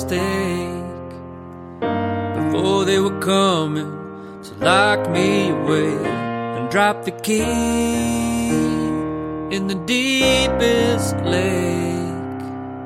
mistake before they were coming to lock me away and drop the key in the deepest lake.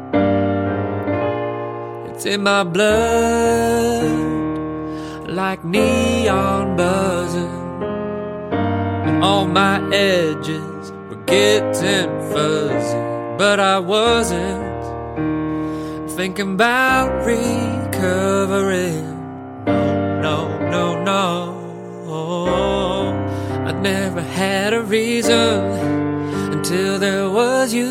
It's in my blood like neon buzzing, and all my edges were getting fuzzy, but I wasn't thinking about recovering. No, no, no, no. I'd never had a reason until there was you.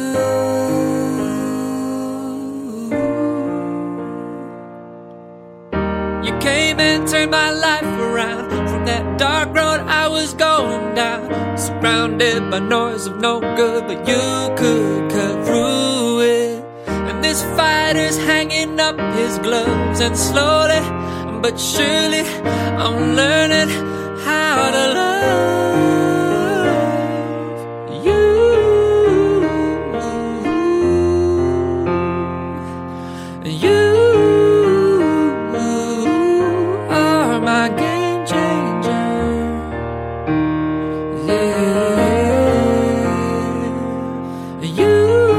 You came and turned my life around from that dark road I was going down, surrounded by noise of no good, but you could cut through it. And this fighter's hanging up his gloves, and slowly but surely I'm learning how to love you. You are my game changer. Yeah. You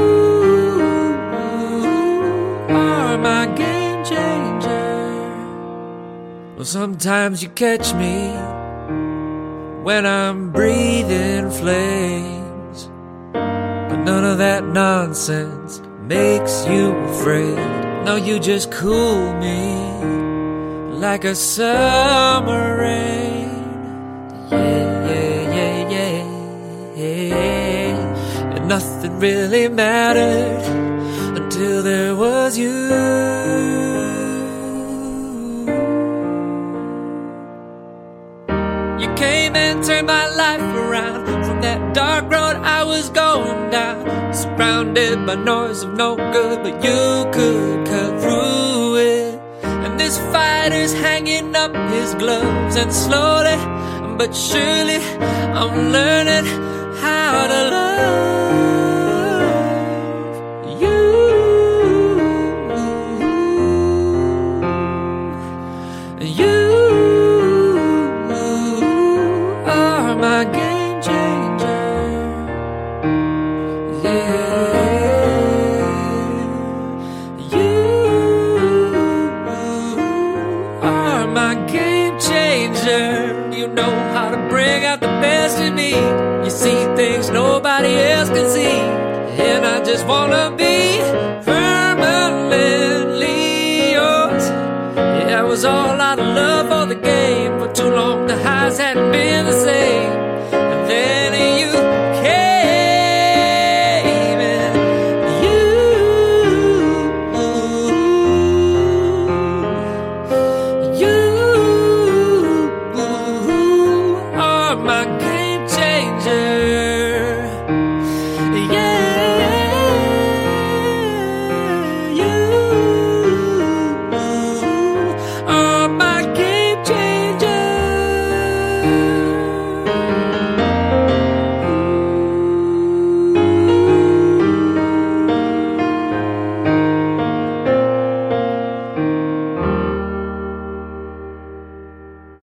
are my game changer. Well, sometimes you catch me when I'm breathing flames, but none of that nonsense makes you afraid. No, you just cool me like a summer rain. Yeah, yeah, yeah, yeah, yeah. And nothing really mattered until there was you. You came and turned my life around from that dark road I was going down, surrounded by noise of no good, but you could cut through it. And this fighter's hanging up his gloves, and slowly but surely I'm learning how to love you. You are my game changer. Yeah. You are my game changer. You know how to bring out the best in me. You see things nobody else can see, and I just wanna be permanently yours. Yeah, I was all out of love for the game. For too long the highs hadn't been the same.